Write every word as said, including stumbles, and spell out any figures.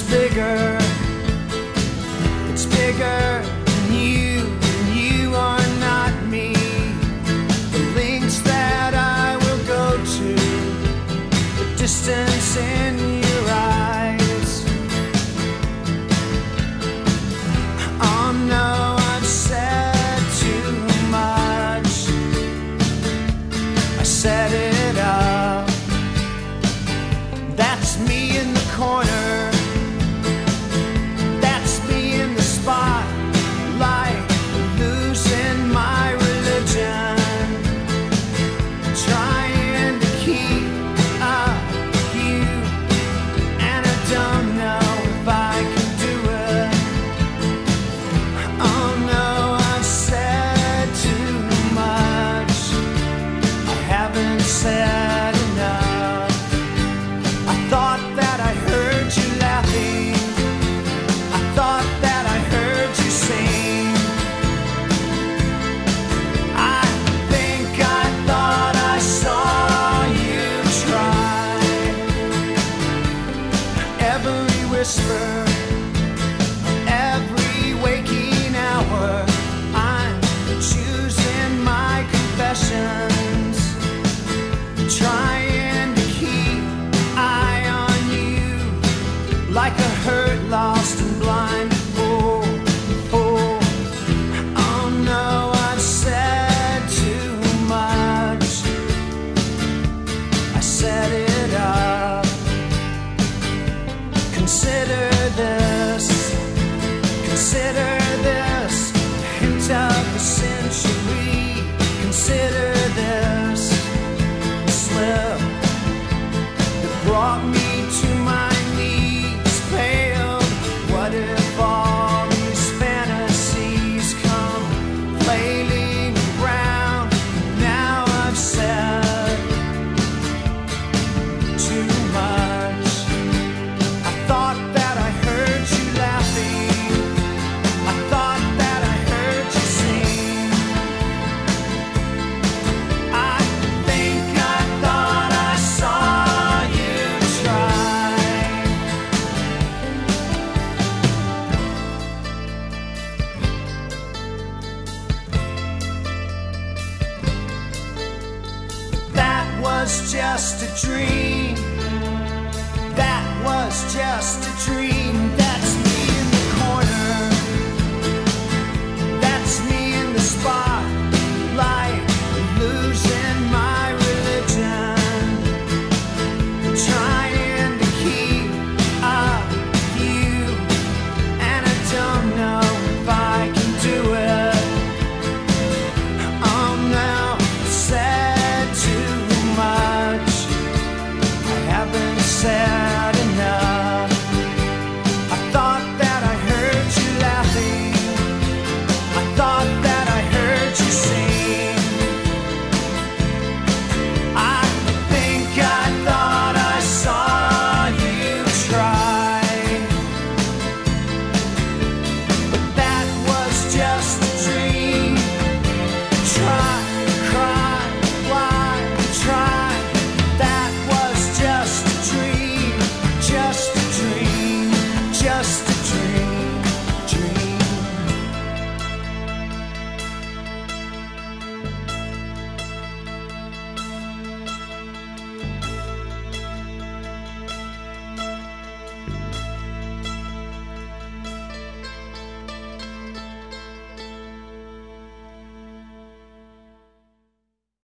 bigger. It's bigger than you, and you are not me. The lengths that I will go to, the distance in your eyes. Oh no, I've said too much. I set it up. That's me in the corner. That's me in the spotlight, losing my religion, trying to keep up with you, and I don't know if I can do it. Oh no, I've said too much. I haven't said enough. I thought that I heard you laughing. I thought that I heard you sing. I think I thought I saw you try. Every whisper, every waking hour, I'm choosing my confessions, trying to keep eye on you, like a hurt, lost and blind fool. fool. Oh no, I've said too much. I set it up. Consider this, consider this, a hint of the century. Consider this slip that brought me to my knees, paled. What if all these fantasies come flailing around? Now I've said too much. I thought that I heard you laughing. I thought that I heard you sing. I think I thought I saw you try. That was just a dream. That was just a dream.